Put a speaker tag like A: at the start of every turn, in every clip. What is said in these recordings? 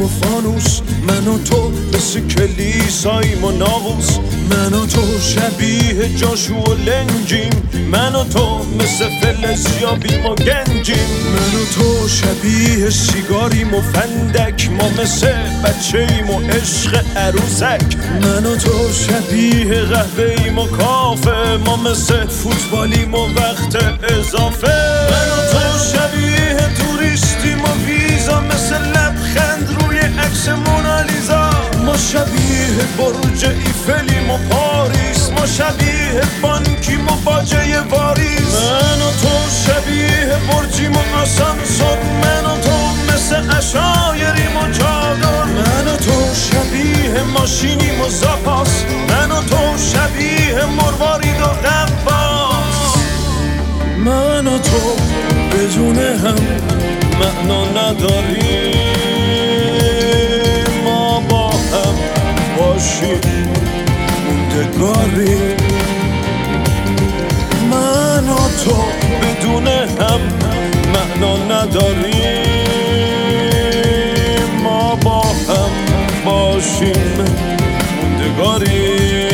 A: و فانوس، من و تو مثل کلیساییم و ناقوس. من و تو شبیه جاشو و لنجیم، من و تو مثل فلزیابیم و گنجیم. من و تو شبیه سیگاریم و فندک، ما مثل بچه‌ایم و عشق عروسک. من و تو شبیه قهوه‌ایم و کافه، ما مثل فوتبالیم و وقت اضافه. من و تو شبیه توریستیم و ویزا، مثل لبخند روی عکس مونالیزا. ما شبیه برج ایفلیم و پاریس، ما شبیه بانکیم و باجه واریس. من و تو شبیه برجیم و آسانسور، من و تو مثل عشایریم و چادر. من و تو شبیه ماشینیم و زاپاس، من و تو شبیه مروارید و غواص. من و تو بدون هم معنا نداریم، ما با هم باشیم موندگاریم. من و تو بدون هم معنا نداریم، ما با هم باشیم موندگاریم.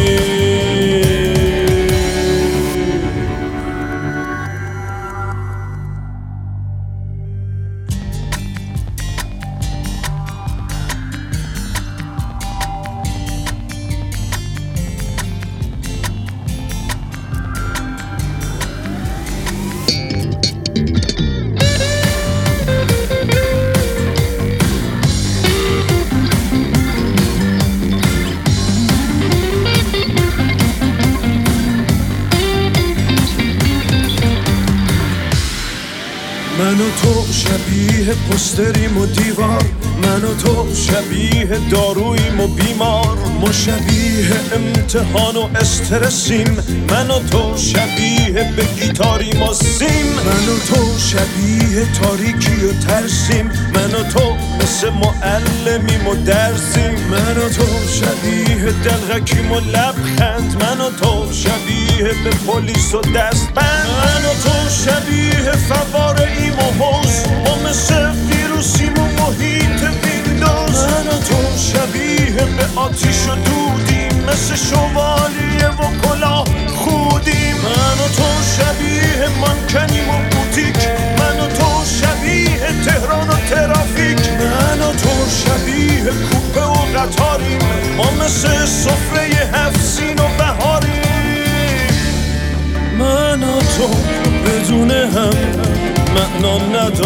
A: من و تو شبیه پستریم و دیوار، من و تو شبیه داروییم و بیمار. ما شبیه امتحان و استرسیم، من و تو شبیه به گیتاریم و سیم. من و تو شبیه تاریکی و ترسیم، من و تو مثل معلمیم و درسیم. من و تو شبیه دلغکیم و لبخند، من و تو شبیه به پلیس و دستبند. من و تو شبیه فواره‌ایم و حوض، ما مثل ویروسیم و محیط ویندوز. من و تو شبیه به آتیش و دودیم، مثل شوالیه و کلاه خودیم. من و تو شبیه مانکنیم و بوتیک، من و تو شبیه تهران و ترافیک. من و تو شبیه کوپه و قطاریم، ما مثل سفره 7 سین و بهاریم. من و تو بدون هم معنا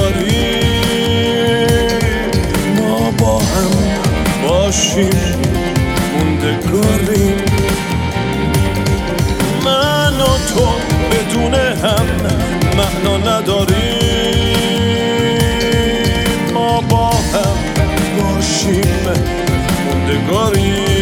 A: نداریم، ما با هم باشیم موندگاریم. من و تو بدون هم معنا نداریم، ما با هم باشیم موندگاریم.